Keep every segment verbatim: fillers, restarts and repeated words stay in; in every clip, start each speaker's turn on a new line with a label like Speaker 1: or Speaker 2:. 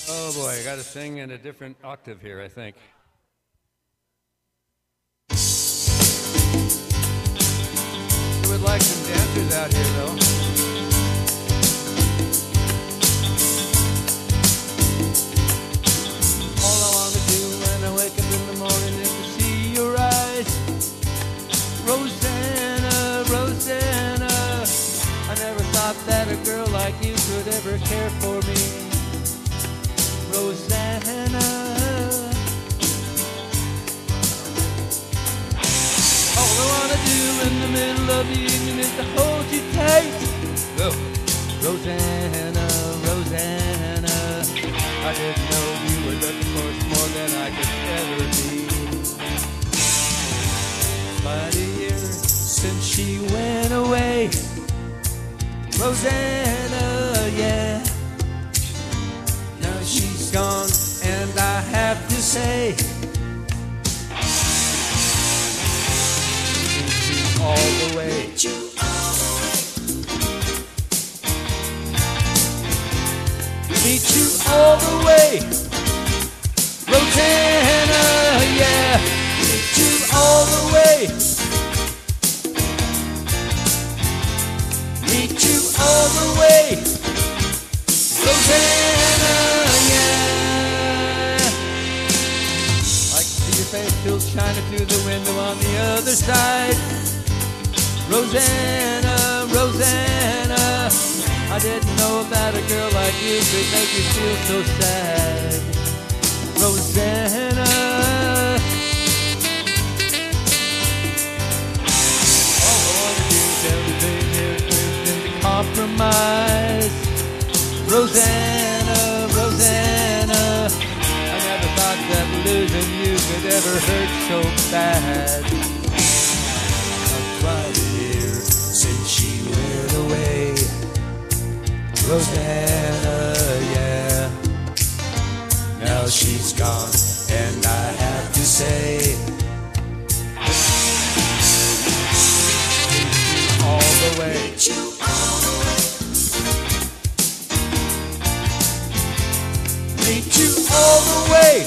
Speaker 1: Oh boy, I gotta sing in a different octave here, I think. I would like some dancers out here, though. All I wanna do when I wake up in the morning is to see your eyes. Rosanna, Rosanna, I never thought that a girl like you could ever care for me. Rosanna, all I wanna do in the middle of the evening is to hold you tight. Oh. Rosanna, Rosanna, I didn't know you were looking for more than I could ever be. But a year since she went away, Rosanna, yeah. Now she's gone, and I have to say, all the way. Meet you all the way. Rosanna, yeah. Meet you all the way. Meet you all the way. Rosanna, yeah. I can see your face still shining through the window on the other side. Rosanna, Rosanna, I didn't know that a girl like you could make you feel so sad. Rosanna, all I want to do is everything is in the compromise. Rosanna, Rosanna, I never thought that losing you could ever hurt so bad. Right here since she went away, Rosanna, yeah. Now she's gone, and I have to say, all the way. Meet you all the way. Meet you all the way.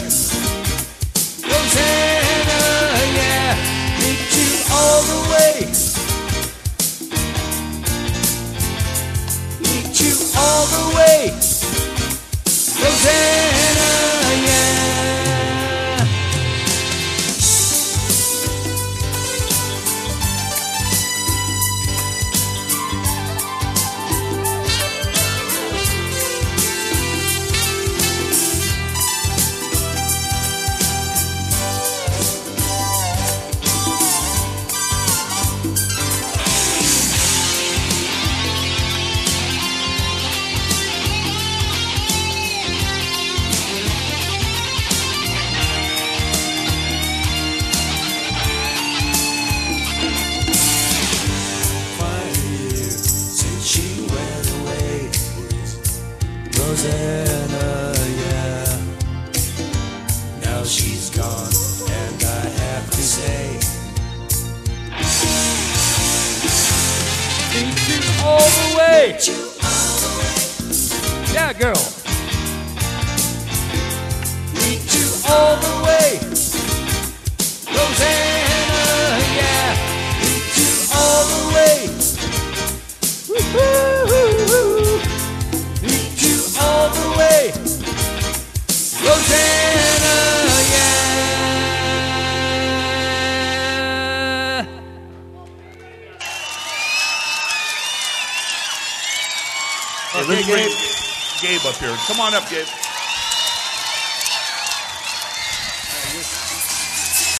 Speaker 1: Rosanna, yeah. Meet you all the way. Meet you all the way. Rosanna, yeah. Rosanna, yeah. Now she's gone, and I have to say, meet you all the way. Yeah, girl. Meet you all the way. Rosanna, yeah. Meet you all the way. Woo-hoo-hoo-hoo. Meet you all the way. Rosanna, yeah.
Speaker 2: Hey, let's bring Gabe up here. Come on up, Gabe.